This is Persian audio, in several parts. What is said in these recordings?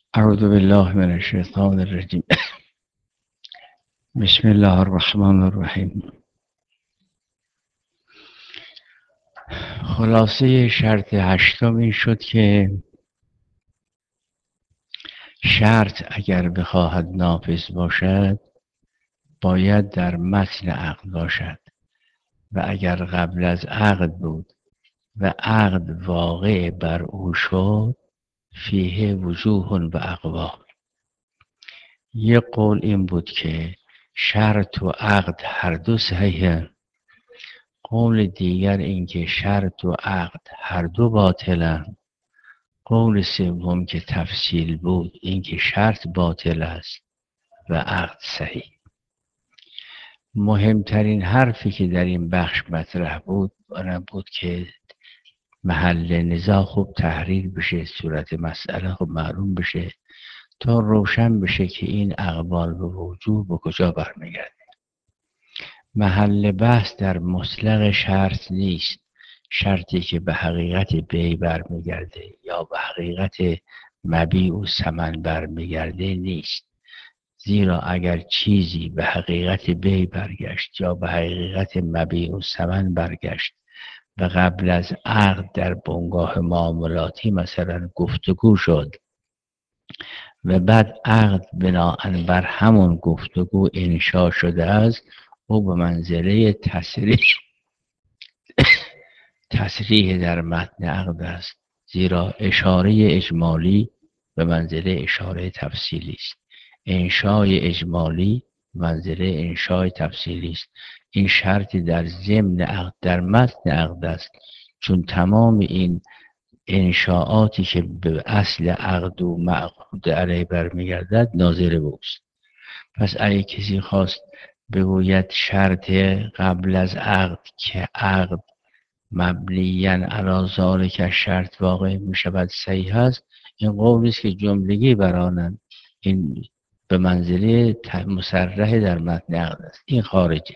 اعوذ بالله من الشیطان الرجیم. بسم الله الرحمن الرحیم. خلاصه شرط هشتم این شد که شرط اگر بخواهد نافذ باشد باید در متن عقد باشد و اگر قبل از عقد بود و عقد واقع بر او شد فیه وجوه و اقوال. یک قول این بود که شرط و عقد هر دو صحیحه. قول دیگر اینکه شرط و عقد هر دو باطلند. قول سوم که تفصیل بود اینکه شرط باطل است و عقد صحیح. مهمترین حرفی که در این بخش مطرح بود آن بود که محل نزاع خوب تحریر بشه، صورت مسئله خوب معلوم بشه تا روشن بشه که این اقوال به وجوه به کجا برمیگرده. محل بحث در مطلق شرط نیست، شرطی که به حقیقت بی برمیگرده یا به حقیقت مبیع و ثمن برمیگرده نیست. زیرا اگر چیزی به حقیقت بی برگشت یا به حقیقت مبیع و ثمن برگشت و قبل از عقد در بنگاه معاملاتی مثلا گفتگو شد و بعد عقد بناء بر همون گفتگو انشا شده است، او به منزله تصریح در متن عقد است. زیرا اشاره اجمالی به منزله اشاره تفصیلی است. انشای اجمالی منزله انشای تفصیلی است. این شرطی در ضمن عقد در متن عقد است، چون تمام این انشاءاتی که به اصل عقد و معقود علیه برمیگردد ناظر اوست. پس اگه کسی خواست بگوید شرط قبل از عقد که عقد مبنیاً علی ذالک شرط واقع می شود صحیح است، این قولی است که جملگی برانند. این به منزله مصرح در متن عقد است. این خارجه.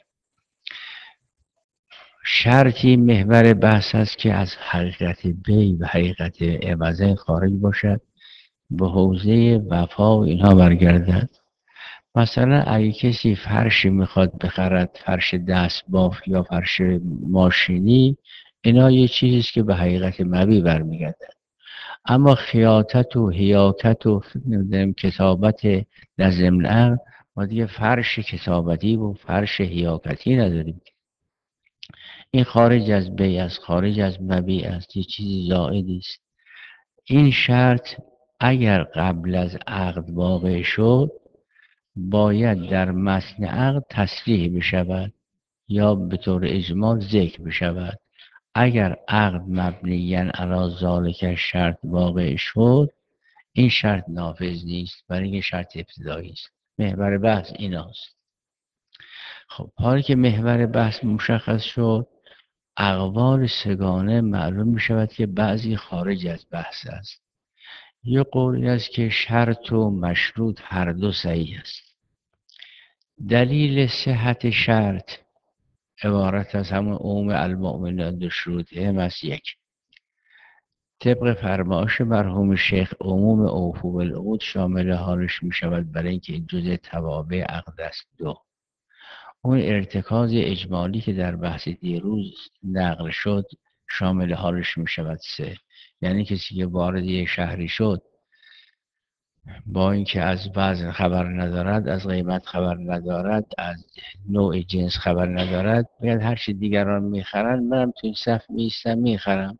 شرطی محور بحث است که از حقیقت بی و حقیقت عوضین خارج باشد، به حوزه وفا و اینها برگردد. مثلا اگه کسی فرشی میخواد بخرد، فرش دست باف یا فرش ماشینی، اینا یه چیزیست که به حقیقت مبی برمیگردد. اما خیاطت و حیاکت و کتابت در ضمن عقد، ما دیگه فرش کتابتی و فرش حیاکتی نداریم. این خارج از بی است، خارج از مبی است، یه چیزی زائدی است. این شرط اگر قبل از عقد واقع شد باید در متن عقد تصریح بشود یا به طور اجمال ذکر بشود. اگر عقد مبنیاً علی ذالک شرط واقع شد، این شرط نافذ نیست، برای اینکه شرط ابتدایی است. محور بحث ایناست. خب حالی که محور بحث مشخص شد، اقوال سگانه معلوم می شود که بعضی خارج از بحث است. یه قولی است که شرط و مشروط هر دو صحیح است. دلیل صحت شرط عبارت از همون عموم المؤمنین به شروطهم است. یک، طبق فرمایش مرحوم شیخ عموم اوفوا بالعقود شامل حالش می شود برای اینکه این جزء توابع عقد است. دو، اون ارتکاز اجمالی که در بحث دیروز نقل شد شامل حالش می شود. سه، یعنی کسی که وارد یک شهری شد با اینکه از وزن خبر ندارد، از قیمت خبر ندارد، از نوع جنس خبر ندارد، باید هر چی دیگران میخرن منم تو این صف میستم میخرم.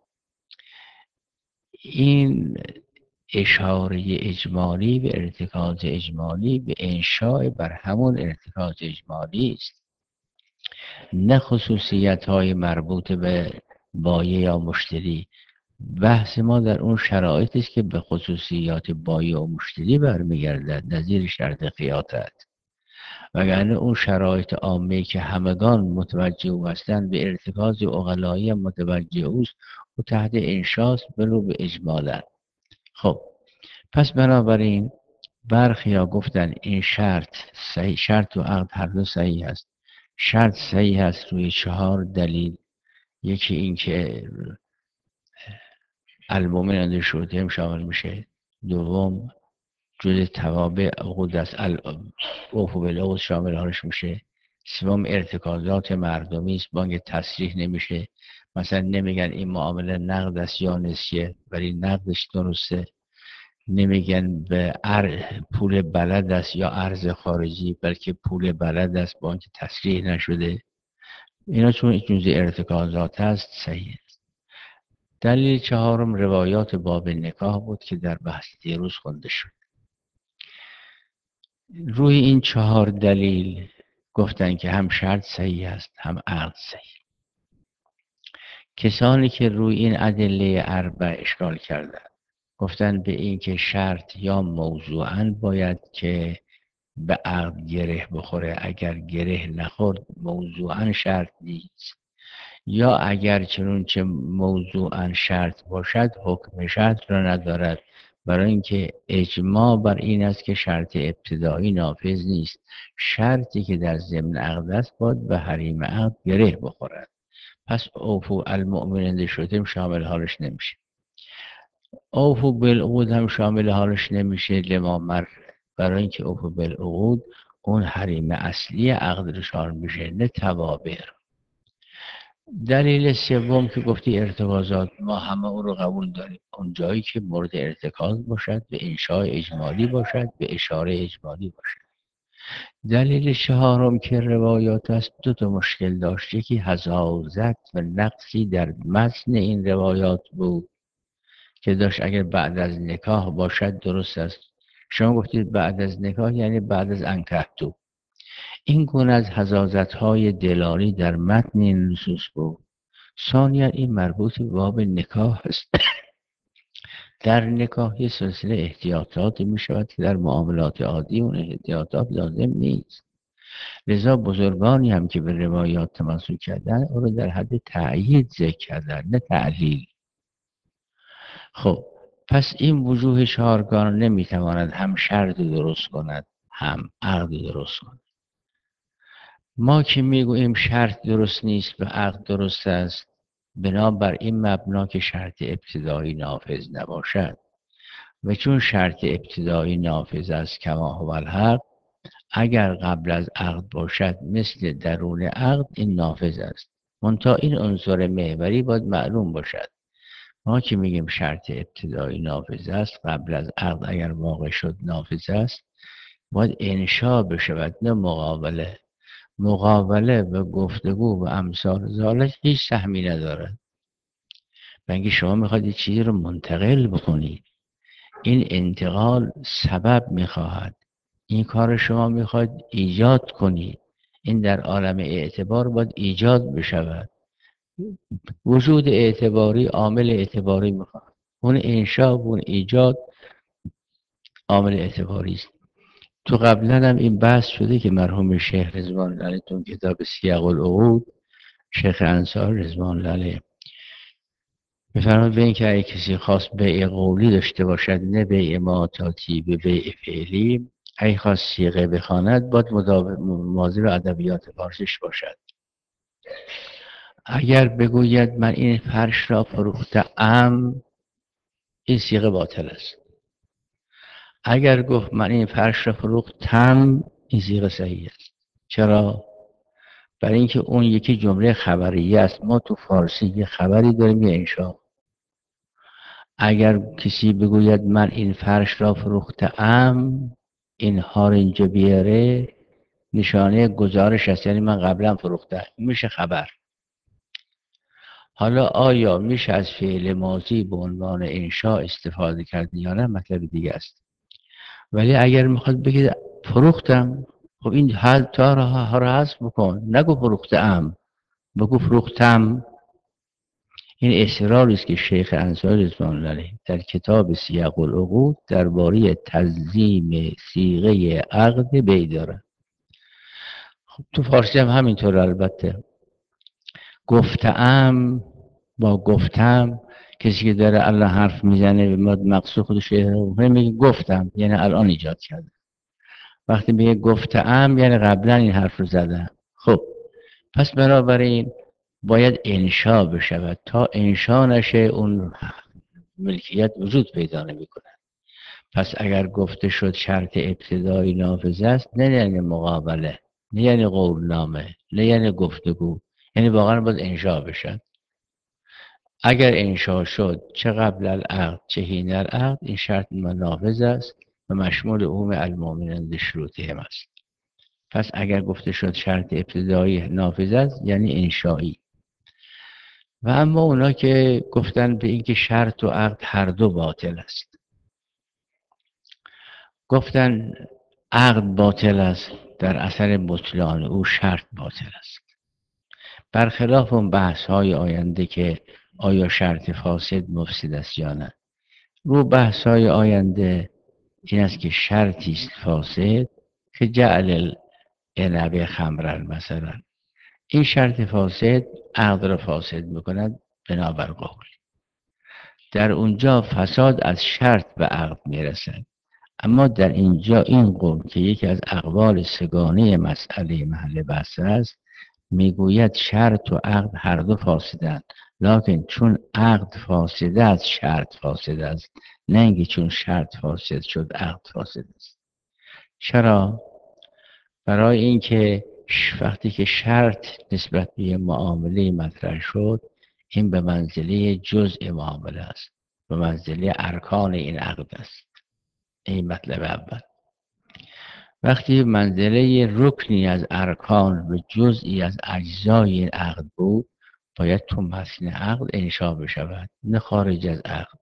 این اشاره اجمالی به ارتکاز اجمالی به انشاء بر همون ارتکاز اجمالی است، نه خصوصیت های مربوط به بایع یا مشتری. بحث ما در اون شرایطی است که به خصوصیات بایع و مشتری برمیگردد، نظیر شرط خیاطت. وگرنه اون شرایط عامه که همگان متوجه او هستند به ارتکاز عقلایی متوجه اوست و تحت انشاست بلو به اجمالن. خب پس بنابراین برخیا گفتن این شرط صحیح، شرط و عقد هر دو صحیح است. شرط صحیح است روی 4 دلیل. یکی این که المؤمنین شروطهم شامل میشه. دوم جز توابع عقود است. اوفو بالعقود شامل حالش میشه. سوم ارتکازات مردمی است، بانک تصریح نمیشه. مثلا نمیگن این معامله نقد است یا نسیه، ولی نقدش درسته. نمیگن به پول بلد است یا ارز خارجی، بلکه پول بلد است، بانک تصریح نشده. اینا چون جزء ارتکازات هست صحیح است. دلیل چهارم روایات باب نکاح بود که در بحث دیروز خونده شد. روی این 4 دلیل گفتن که هم شرط صحیح است هم عقد صحیح. کسانی که روی این ادله اربع اشکال کردند گفتن به این که شرط یا موضوعاً باید که به عقد گره بخوره، اگر گره نخورد موضوعاً شرط نیست، یا اگر چنانچه موضوعاً شرط باشد حکم شرط را ندارد، برای اینکه اجماع بر این است که شرط ابتدایی نافذ نیست، شرطی که در ضمن عقد است باید به حریم عقد گره بخورد. پس اوفو المؤمنین شدیم شامل حالش نمیشه. اوفو بالعقود هم شامل حالش نمیشه لما برای اینکه اوفو بالعقود اون حریم اصلی عقد رو شامل میشه، نه توابع. دلیل سوم که گفتی ارتکازات، ما همه او رو قبول داریم. اون جایی که مورد ارتکاز باشد، به انشاء اجمالی باشد، به اشاره اجمالی باشد. دلیل چهارم که روایات است 2 مشکل داشت. یکی حزازت و نقصی در متن این روایات بود که داشت اگر بعد از نکاح باشد درست است. شما گفتید بعد از نکاح یعنی بعد از انکحتو. این گونه از حزازت‌های دلالی در متن این نصوص بود. ثانیا این مربوط به باب نکاح است. در نکاح یه سلسله احتیاطات می شود که در معاملات عادی اون احتیاطات لازم نیست. لذا بزرگانی هم که به روایات تمسک کردن او رو در حد تأیید ذکر کردن، نه تعلیل. خب پس این وجوه 4 نمیتواند هم شرط درست کند هم عقد درست کند. ما که میگوییم شرط درست نیست و عقد درست است، بنابر این مبنا که شرط ابتدایی نافذ نباشد، و چون شرط ابتدایی نافذ است کما هو الحق، اگر قبل از عقد باشد مثل درون عقد این نافذ است. منتها این عنصر محوری باید معلوم باشد. ما که میگیم شرط ابتدایی نافذ است، قبل از عقد اگر واقع شد نافذ است، باید انشا بشود نه مقابله. مقابله و گفتگو و امثال ذالک هیچ سهمی ندارد. بلکه شما میخواید یه چیزی رو منتقل بکنید، این انتقال سبب میخواهد، این کار شما میخواید ایجاد کنید، این در عالم اعتبار باید ایجاد بشود. وجود اعتباری عامل اعتباری میخواهد، اون انشا و اون ایجاد عامل اعتباری است. تو قبلا هم این بحث شده که مرحوم شیخ رضوان الله علیه تو کتاب سیاق العقود، شیخ انصار رضوان الله علیه میفرماد به این که اگه کسی خواست بیع قولی داشته باشد نه بیع معاطاتی به بیع فعلی، اگه خواست صیغه بخواند باید مواظب ادبیات فارسیش باشد. اگر بگوید من این فرش را فروختم، این صیغه باطل است. اگر گفت من این فرش را فروختم، این صیغه صحیح است. چرا؟ برای اینکه اون یکی جمله خبریه است. ما تو فارسی یه خبری داریم یه انشا. اگر کسی بگوید من این فرش را فروختم، این ها رو اینجا بیاره نشانه گزارش است، یعنی من قبلا فروختم، میشه خبر. حالا آیا میشه از فعل ماضی به عنوان انشا استفاده کرد یا نه مطلب دیگه است. ولی اگر میخواد بگید فروختم، خب این حال تا را حذف بکن، نگو فروختم، بگو فروختم. این اصراری است که شیخ انصاری رضوان الله علیه در کتاب سیاق العقود درباره تنظیم صیغه عقد بیع دارد. خب تو فارسی هم همینطور. البته گفتم با گفتم، کسی که داره الان حرف میزنه مقصود خودش میگه گفتم یعنی الان ایجاد کرده. وقتی میگه گفتم یعنی قبلا این حرف رو زدم. خب پس بنابراین باید انشا بشود. تا انشا نشه اون ملکیت وجود پیدا نمی کند. پس اگر گفته شد شرط ابتدایی نافذ است، نه یعنی مقابله، نه یعنی قولنامه، نه یعنی گفتگو، یعنی واقعا باید انشا بشد. اگر انشا شد چه قبل العقد چه حین العقد، این شرط نافذ است و مشمول عموم المؤمنین بشروطهم است. پس اگر گفته شد شرط ابتدایی نافذ است یعنی انشایی. و اما اونا که گفتن به اینکه شرط و عقد هر دو باطل است، گفتن عقد باطل است در اثر بطلان او شرط باطل است، برخلاف اون بحث های آینده که آیا شرط فاسد مفسد است یا نه. رو بحث های آینده این است که شرطی است فاسد که جعل العنب خمرا مثلا، این شرط فاسد عقد را فاسد میکند بنابر قول. در اونجا فساد از شرط به عقد میرسد، اما در اینجا این قول که یکی از اقوال سگانه مسئله محل بحث است میگوید شرط و عقد هر دو فاسدند، لکن چون عقد فاسد است شرط فاسد است، نه اینکه چون شرط فاسد شد عقد فاسد است. چرا؟ برای اینکه وقتی که شرط نسبت به معامله مطرح شد، این به منزله جزء معامله است، به منزله ارکان این عقد است. این مطلب اول. وقتی منزله رکنی از ارکان و جزئی از اجزای این عقد بود، باید تو متن عقد انشا بشود، نه خارج از عقد.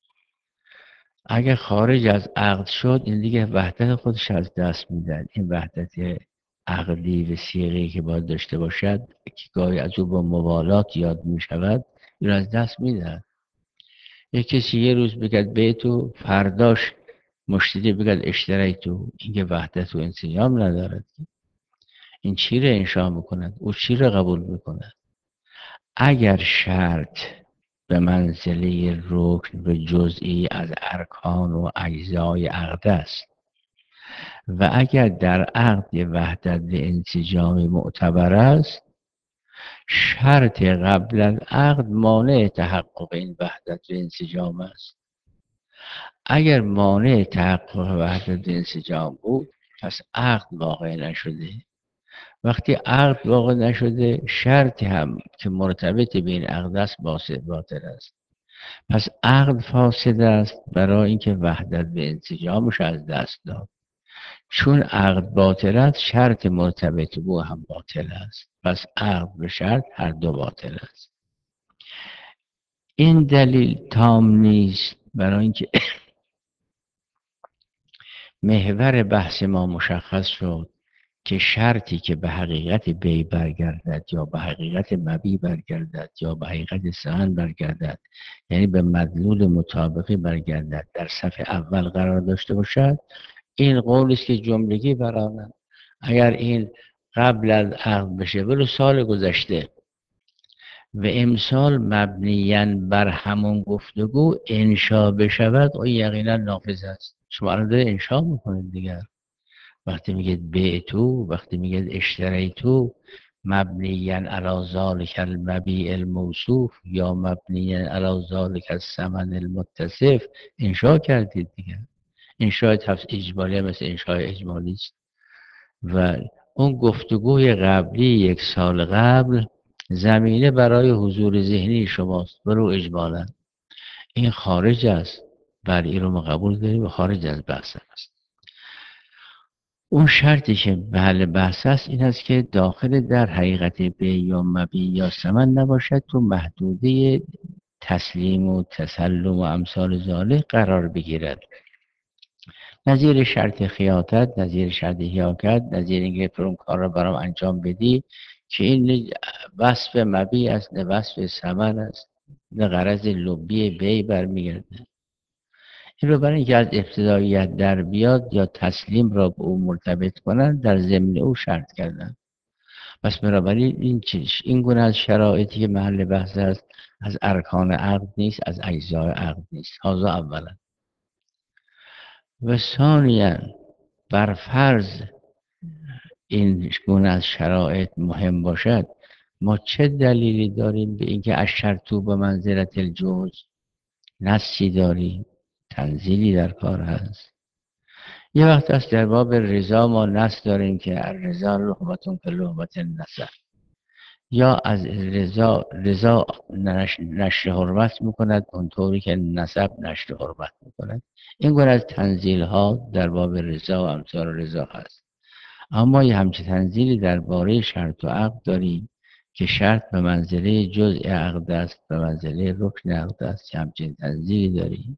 اگر خارج از عقد شد این دیگه وحدت خودش از دست میدن. این وحدت عقلی و صیغه‌ای که باید داشته باشد که گاهی از او با موالات یاد میشود، این از دست میدن. یک کسی یه روز بگد بیتو، فرداش مشتری بگد اشتریتو، این که وحدت و انسجام ندارد. این چی را انشا میکند؟ او چی را قبول میکند؟ اگر شرط به منزله رکن و جزئی از ارکان و اجزای عقد است و اگر در عقد وحدت و انسجام معتبر است، شرط قبل العقد مانع تحقق این وحدت و انسجام است. اگر مانع تحقق وحدت و انسجام بود، پس عقد واقع نشده. وقتی عقد واقع نشده، شرطی هم که مرتبط به این عقد است باطل است. پس عقد فاسد است برای اینکه وحدت به انسجامش از دست داد. چون عقد باطل است، شرط مرتبط به او هم باطل است. پس عقد به شرط هر دو باطل است. این دلیل تام نیست، برای اینکه محور بحث ما مشخص شد که شرطی که به حقیقت بی برگردد یا به حقیقت مبی برگردد یا به حقیقت ثمن برگردد، یعنی به مدلول مطابقی برگردد، در صف اول قرار داشته باشد، این قول است که جملگی برآورد. اگر این قبل از عقد بشه ولو سال گذشته و امسال مبنیاً بر همون گفتگو انشا بشود، او یقینا نافذ است. شما الان داره انشا میکنید دیگر. وقتی میگید بیتو، وقتی میگید اشتریتو، مبنیاً علی ذالک المبیع الموصوف یا مبنیاً علی ذالک الثمن المتصف، انشا کردید دیگر. انشای تفس اجمالی مثل انشای اجمالی است و اون گفتگوی قبلی یک سال قبل زمینه برای حضور ذهنی شماست. برو اجمالا این خارج است، بله این رو ما قبول داریم و خارج از بحث است. اون شرطی که محل بحث است این است که داخل در حقیقت بیع یا مبیع یا ثمن نباشد، تو محدوده تسلیم و تسلم و امثال ذالک قرار بگیرد. نظیر شرط خیاطت، نظیر شرط حیاکت، نظیر اینکه تو اون کار را برام انجام بدی، که این وصف مبیع است نه وصف ثمن است، نه غرض لبی بی برمیگرده. این رو برای اینکه از ابتداییت در بیاد یا تسلیم را به او مرتبط کنند، در ضمن او شرط کردن. پس بنابراین این گونه از شرایطی که محل بحث است از ارکان عقد نیست، از اجزای عقد نیست. هذا اولا. و ثانیاً بر فرض این گونه از شرایط مهم باشد، ما چه دلیلی داریم به اینکه الشرط به منزلت الجوز نصی داریم؟ تنزیلی در کار هست. یه وقت است در باب رضا ما نص داریم که رضا لقمتون که لقمت النسب، یا از رضا نشر حرمت میکند اونطوری که نسب نشر حرمت میکند. این گونه از تنزیل ها در باب رضا و امثال رضا هست. اما یه همچین تنزیلی درباره شرط و عقد داریم که شرط به منزله جزء عقد است، به منزله رکن عقد است. همچین تنزیلی داریم.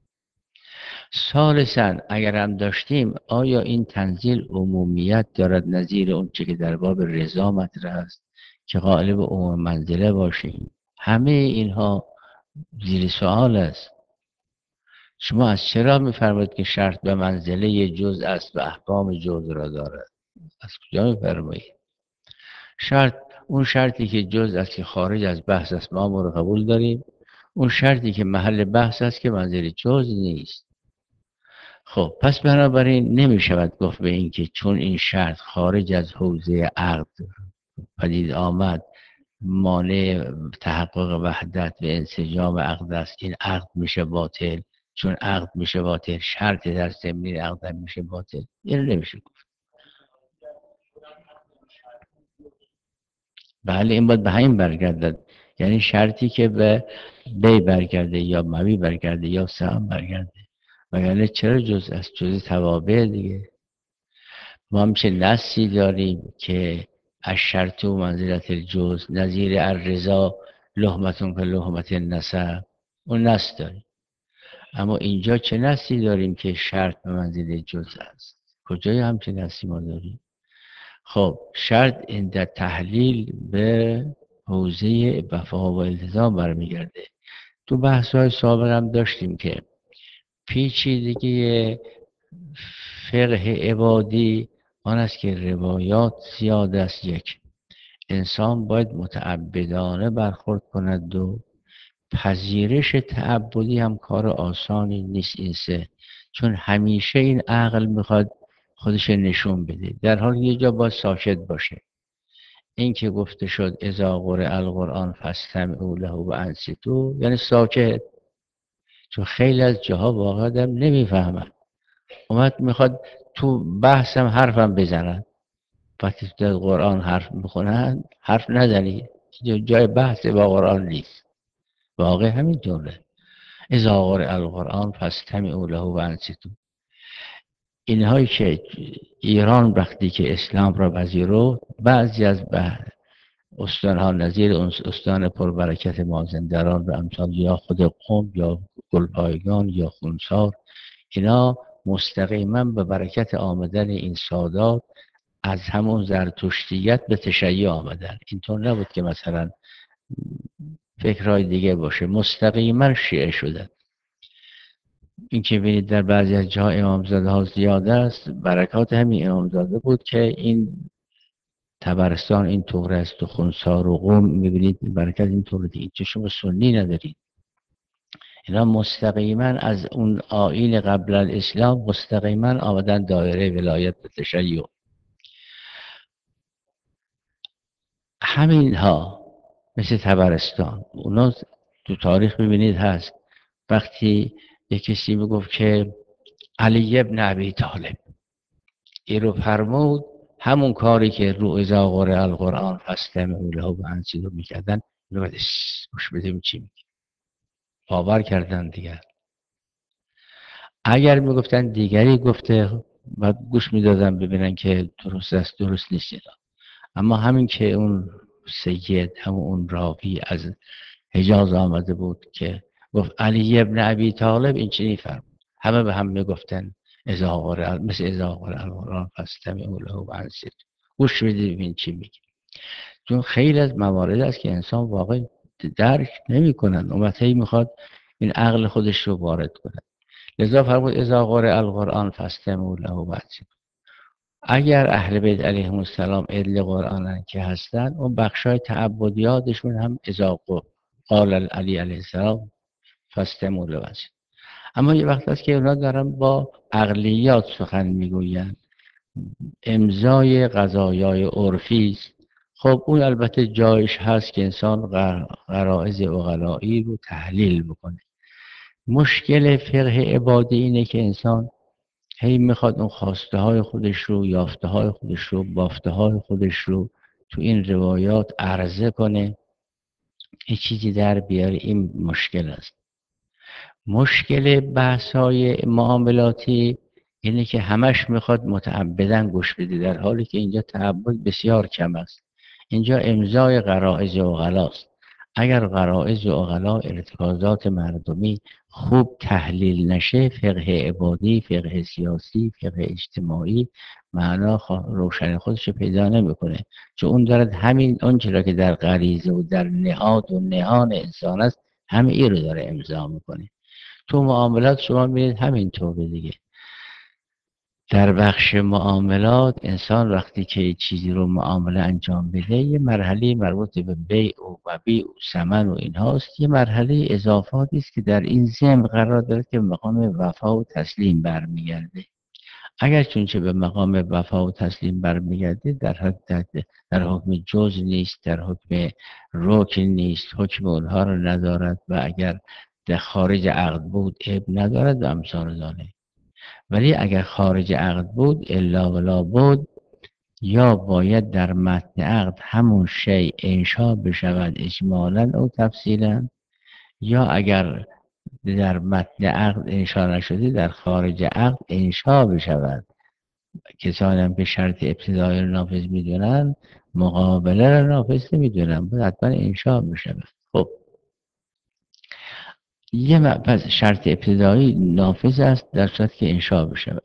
ثالثاً اگر هم داشتیم، آیا این تنزیل عمومیت دارد نظیر اون چه که در باب رضا مطرح است که قائل به عموم منزله باشیم؟ همه اینها زیر سوال است. شما از چرا میفرمایید که شرط به منزله جزء است و احکام جزء را دارد؟ از کجا میفرمایید؟ اون شرطی که جزء است که خارج از بحث است ما رو قبول داریم، اون شرطی که محل بحث است که منزله جزء نیست. خب پس بنابراین نمی شود گفت به این که چون این شرط خارج از حوزه عقد پدید آمد مانع تحقق وحدت و انسجام عقد است، این عقد میشه باطل. چون عقد میشه باطل، شرط در ضمن عقد میشه باطل. این نمیشه گفت. بله این باید به همین برگردد، یعنی شرطی که به بی برگرده یا مبی برگرده یا سهم برگرده، وگرنه چرا جز از جز توابع دیگه. ما همچه نصی داریم که از شرط و منزلت الجز نظیر الرضا لحمتون که لحمت النسب، اون نص داریم. اما اینجا چه نصی داریم که شرط به منزله جز است؟ کجای همچه نصی ما داریم؟ خب شرط این در تحلیل به حوزه وفا و التزام برمیگرده. تو بحث‌های سابق هم داشتیم که پیچیدگی فقه عبادی آن است که روایات زیاد است. یک انسان باید متعبدانه برخورد کند و پذیرش تعبدی هم کار آسانی نیست این سه، چون همیشه این عقل میخواد خودش نشون بده، در حال یه جا باید ساکت باشه. این که گفته شد اذا قرئ القرآن فاستمعوا له و انصتوا، یعنی ساکت، چون خیلی از جاها واقعا نمیفهمن. اومد میخواد تو بحثم حرفم بزنن، وقتی در قرآن حرف میخونن حرف نزنی، جای بحث با قرآن نیست. واقع همین طوره. اذا قرئ القرآن فاستمعوا له و انصتوا. اینهایی که ایران وقتی که اسلام را پذیرفت، بعضی از استانها نظیر استان پربرکت مازندران و امثال یا خود قم یا گلپایگان یا خونسار، اینا مستقیما به برکت آمدن این سادات از همون زرتشتیت به تشیع آمدن. اینطور نبود که مثلا فکرهای دیگه باشه، مستقیما شیعه شدن. این که بینید در بعضی از جاها امامزاده ها زیاده است، برکات همین امامزاده بود که این طبرستان این طور است و خونسار و قم میبینید برکت این طور دیگه. چه شما سنی ندارید؟ اینا مستقیما از اون آیین قبل الاسلام مستقیما آمدن دایره ولایت به تشیع. همین ها مثل طبرستان، اونا تو تاریخ ببینید هست. وقتی یک کسی میگفت که علی ابن ابی طالب این رو فرمود، همون کاری که رو اذا قرئ القرآن فاستمعوا له و انصتوا میکردن، میگفت گوش بدیم چی میگه، باور کردن دیگر. اگر میگفتن دیگری گفته بعد گوش میدادن ببینن که درست است درست نیست. اما همین که اون سید همون اون راوی از حجاز آمده بود که گفت علی ابن ابی طالب این چنین فرمود، همه به هم میگفتن اذا قرئ مثل اذا قرئ القرآن فاستمعوا له و انصتوا، گوش بدید ببین چی میگه. چون خیلی از موارد است که انسان واقعا درک نمیکنن، امتی میخواد این عقل خودش رو وارد کنه. لذا فرمود اذا قرئ القرآن فاستمعوا له و انصتوا. اگر اهل بیت علیهم السلام ادل قرآن که هستن، اون بخشای تعبدیاتشون هم اذا قال علی علیه السلام فاستمعوا له و انصتوا. اما یه وقت هست که اونا دارن با عقلیات سخن میگوین، امضای قضایای عرفی است. خب اون البته جایش هست که انسان غرایز عقلایی رو تحلیل بکنه. مشکل فقه عبادی اینه که انسان هی میخواد اون خواسته های خودش رو، یافته های خودش رو، بافته های خودش رو تو این روایات عرضه کنه، یه چیزی در بیاره. این مشکل است. مشکل بحث های معاملاتی اینه که همش میخواد متعبدن گوش بده، در حالی که اینجا تعبد بسیار کم است. اینجا امضای غرائز عقلاست. اگر غرائز عقلا، ارتکازات مردمی خوب تحلیل نشه، فقه عبادی، فقه سیاسی، فقه اجتماعی معنا روشن خودش پیدا نمیکنه، چون اون دارد همین آنچه را که در غریزه و در نهاد و نهان انسان است، همه ای رو داره امضا میکنه. تو معاملات شما میرید همینطوره دیگه. در بخش معاملات انسان وقتی که چیزی رو معامله انجام بده، یه مرحله مربوط به بیع و مبیع و ثمن و اینهاست، یه مرحله اضافاتی است که در این ضمن قرار داره که به مقام وفا و تسلیم برمیگرده. اگر چونچه به مقام وفا و تسلیم برمیگرده، در حکم جز نیست، در حکم رکن نیست، حکم اونها رو ندارد و اگر در خارج عقد بود عیب ندارد و امثال ذالک. ولی اگر خارج عقد بود الا ولا بود، یا باید در متن عقد همون شی انشا بشود اجمالا او تفصیلا، یا اگر در متن عقد انشا نشده در خارج عقد انشا بشود. کسانی هم که شرط ابتدایی رو نافذ میدونن، مقابله رو نافذ نمیدونن، باید حتما انشا بشود. خب پس شرط ابتدایی نافذ است در صورت که انشا بشود.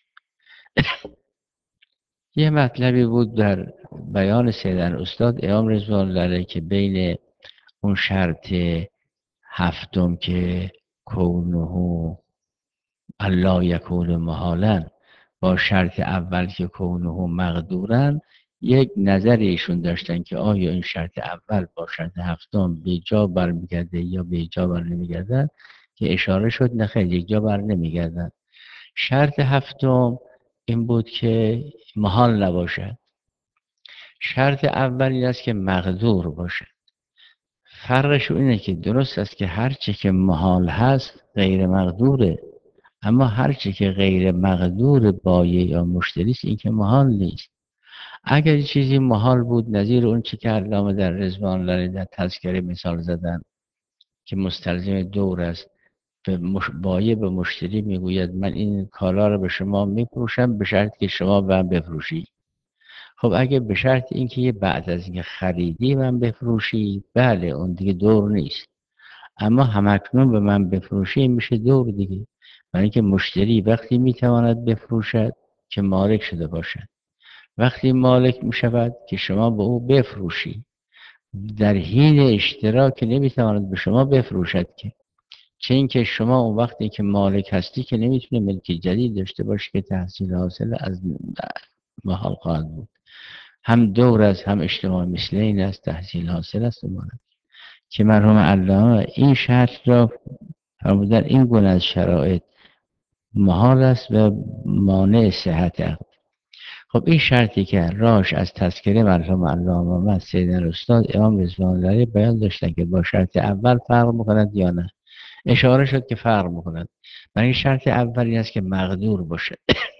یه مطلبی بود در بیان سیدن استاد امام رضوان الله علیه که بین اون شرط هفتم که کونه الله یکون محالا با شرط اول که کونه مقدورن، یک نظری ایشون داشتن که آیا این شرط اول با شرط هفتم به جا برمیگرده یا به جا بر نمیگردن، که اشاره شد نخیر، یک جا بر نمیگردن. شرط هفتم این بود که محال نباشد. شرط اول این است که مقدور باشد. فرقش اینه که درست است که هرچه که محال هست غیر مقدوره، اما هرچه که غیر مقدور بایع یا مشتری است این که محال نیست. اگر چیزی محال بود، نظیر اون چی که علامه در رضوان الله در تذکره مثال زدن که مستلزم دور است، به بایع به مشتری میگوید من این کالا رو به شما میفروشم به شرط که شما به من بفروشی. خب اگه به شرط اینکه یه بعد از اینکه خریدی من بفروشی، بله اون دیگه دور نیست. اما همکنون به من بفروشی میشه دور دیگه، برای اینکه مشتری وقتی میتواند بفروشد که مالک شده باشد، وقتی مالک میشود که شما به او بفروشی. در حین اشتراک نمیتواند به شما بفروشد که، چه اینکه شما اون وقتی که مالک هستی که نمیتونه ملک جدید داشته باشی که تحصیل حاصل از محال خواهد بود. هم دور است هم اجتماع مثل این است، تحصیل حاصل است و مانند که مرحوم علامه این شرط را فرمودن این گونه از شرایط محال است و مانع صحت عقد. خب این شرطی که راش از تذکره مرحوم علامه محمد سیدن استاد امام رضوان الله علیه بیان داشتن که با شرط اول فرق میکند یا نه. اشاره شد که فرق میکند. برای این شرط اولی است که مقدور باشه.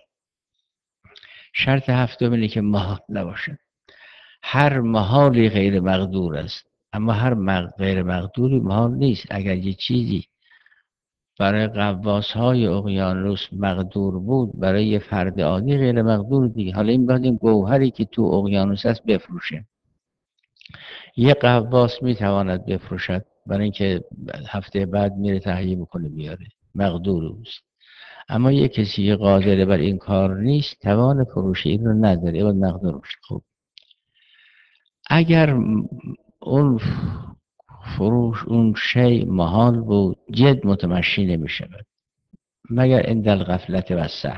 شرط هفتم اینه که محال نباشه. هر محالی غیر مقدور است، اما هر غیر مقدوری محال نیست. اگر یه چیزی برای غواص های اقیانوس مقدور بود، برای یه فرد عادی غیر مقدور دیگه. حالا این باید این گوهری که تو اقیانوس است بفروشه. یه غواص میتواند بفروشد، برای اینکه هفته بعد میره تهیه بکنه بیاره، مقدور اوست. اما یه کسی قادر بر این کار نیست، توان فروش این رو نداره، باید مقدور باشه. خب اگر اون فروش اون شی محال بود، جد متمشی نمی شود مگر عند الغفلت و السهو.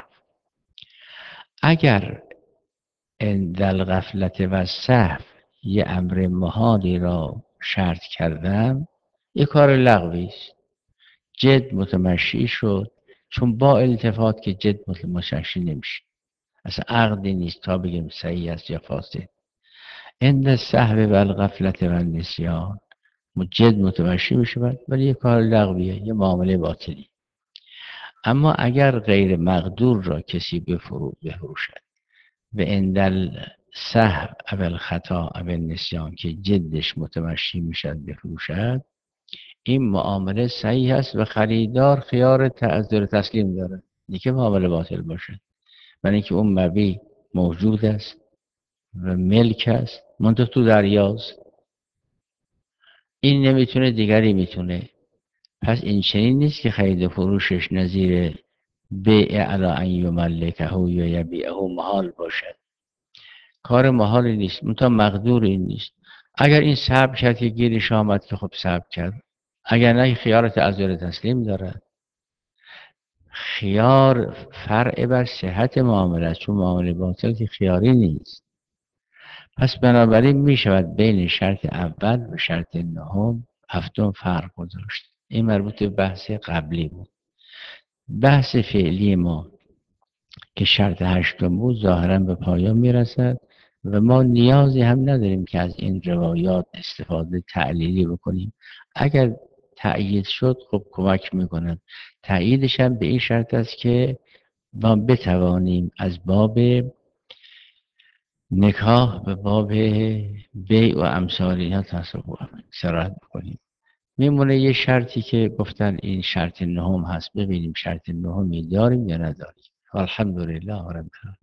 اگر عند الغفلت و السهو یه امر محالی را شرط کردن، یه کار لغوی است، جد متمشی شد، چون با التفات که جد متمشی نمیشه، اصلا عقدی نیست تا بگیم صحیح است یا فاسد. عند السهو و الغفلت و النسیان جد متمشی میشود، ولی یه کار لغویه، یه معامله باطلی. اما اگر غیر مقدور را کسی بفروشد و اندل سهو او الخطا او النسیان که جدش متمشی میشد بفروشد، این معامله صحیح است و خریدار خیار تعذر تسلیم داره. دیگه معامله باطل باشه، برای اینکه اون مبیع موجود است و ملک است، منتها تو دریاست، این نمیتونه دیگری میتونه. پس این چنین نیست که خرید و فروشش نظیر بیع علی ان یملکه یا یبیعه محال باشد. کار محالی نیست، منتها مقدور این نیست. اگر این صبر کرد که گیرش آمد که خب صبر کرد، اگر نه خیار تعذر تسلیم دارد. خیار فرع بر صحت معامله است، چون معامله باطل که خیاری نیست. پس بنابراین می شود بین شرط اول و شرط نهم هفتم فرق گذاشت. این مربوط به بحث قبلی بود. بحث فعلی ما که شرط هشتم بود ظاهرا به پایان می رسد و ما نیازی هم نداریم که از این روایات استفاده تعلیلی بکنیم. اگر تأیید شد خب کمک میکنند. تأییدش هم به این شرط است که ما بتوانیم از باب نکاح به باب بیع و امثال اینها سراحت بکنیم. میمونه یه شرطی که گفتن این شرط نهم هست، ببینیم شرط نهمی داریم یا نداریم. الحمدلله رب العالمین.